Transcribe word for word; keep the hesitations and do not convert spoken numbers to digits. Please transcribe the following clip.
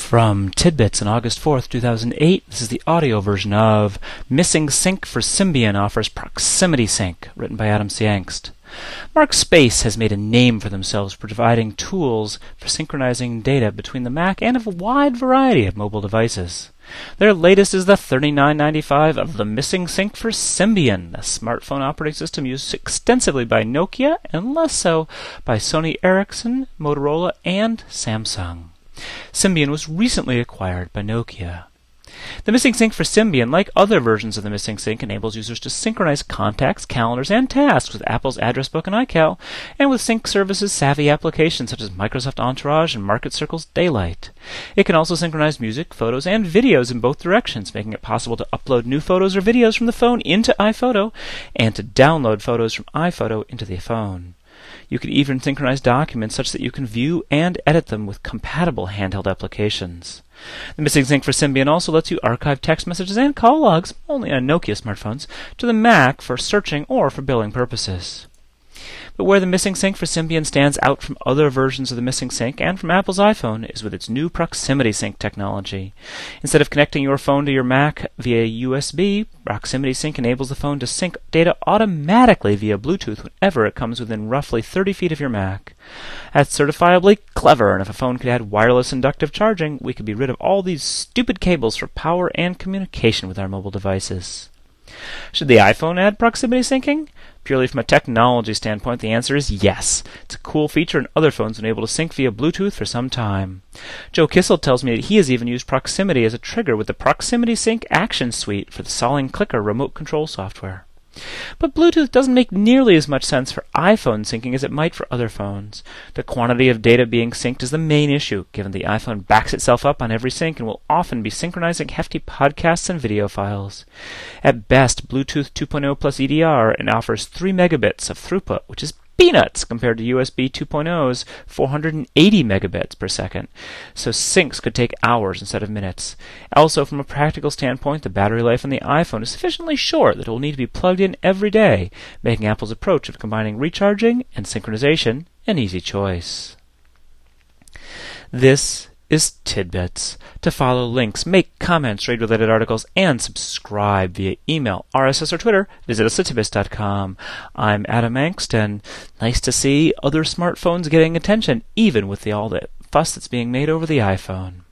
From Tidbits on August fourth, two thousand eight, this is the audio version of Missing Sync for Symbian offers Proximity Sync, written by Adam C. Engst. MarkSpace has made a name for themselves providing tools for synchronizing data between the Mac and a wide variety of mobile devices. Their latest is the thirty-nine ninety-five of the Missing Sync for Symbian, a smartphone operating system used extensively by Nokia and less so by Sony Ericsson, Motorola, and Samsung. Symbian was recently acquired by Nokia. The Missing Sync for Symbian, like other versions of the Missing Sync, enables users to synchronize contacts, calendars, and tasks with Apple's Address Book and iCal, and with sync services savvy applications such as Microsoft Entourage and Market Circle's Daylight. It can also synchronize music, photos, and videos in both directions, making it possible to upload new photos or videos from the phone into iPhoto, and to download photos from iPhoto into the phone. You can even synchronize documents such that you can view and edit them with compatible handheld applications. The Missing Sync for Symbian also lets you archive text messages and call logs, only on Nokia smartphones, to the Mac for searching or for billing purposes. But where the Missing Sync for Symbian stands out from other versions of the Missing Sync and from Apple's iPhone is with its new Proximity Sync technology. Instead of connecting your phone to your Mac via U S B, Proximity Sync enables the phone to sync data automatically via Bluetooth whenever it comes within roughly thirty feet of your Mac. That's certifiably clever, and if a phone could add wireless inductive charging, we could be rid of all these stupid cables for power and communication with our mobile devices. Should the iPhone add proximity syncing? Purely from a technology standpoint, the answer is yes. It's a cool feature, and other phones have been able to sync via Bluetooth for some time. Joe Kissel tells me that he has even used proximity as a trigger with the Proximity Sync Action Suite for the Solling Clicker remote control software. But Bluetooth doesn't make nearly as much sense for iPhone syncing as it might for other phones. The quantity of data being synced is the main issue, given the iPhone backs itself up on every sync and will often be synchronizing hefty podcasts and video files. At best, Bluetooth two point oh plus E D R and offers three megabits of throughput, which is peanuts compared to U S B two point oh's four hundred eighty megabits per second, so syncs could take hours instead of minutes. Also, from a practical standpoint, the battery life on the iPhone is sufficiently short that it will need to be plugged in every day, making Apple's approach of combining recharging and synchronization an easy choice. This is Tidbits. To follow links, make comments, read related articles, and subscribe via email, R S S, or Twitter, visit us at tidbits dot com. I'm Adam Engst, and nice to see other smartphones getting attention, even with the, all the fuss that's being made over the iPhone.